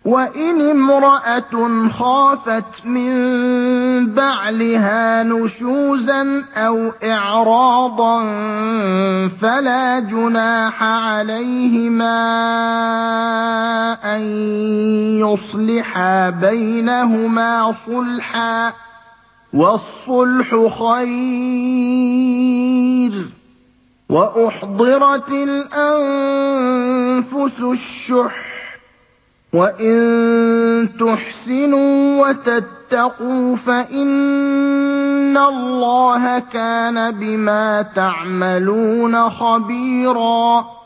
وَإِنِ امْرَأَةٌ خَافَتْ مِن بَعْلِهَا نُشُوزًا أَوْ إِعْرَاضًا فَلَا جُنَاحَ عَلَيْهِمَا أَن يُصْلِحَا بَيْنَهُمَا صُلْحًا ۚ وَالصُّلْحُ خَيْرٌ ۗ وَأُحْضِرَتِ الْأَنفُسُ الشُّحَّ ۚ وَإِن تُحْسِنُوا وَتَتَّقُوا فَإِنَّ اللَّهَ كَانَ بِمَا تَعْمَلُونَ خَبِيرًا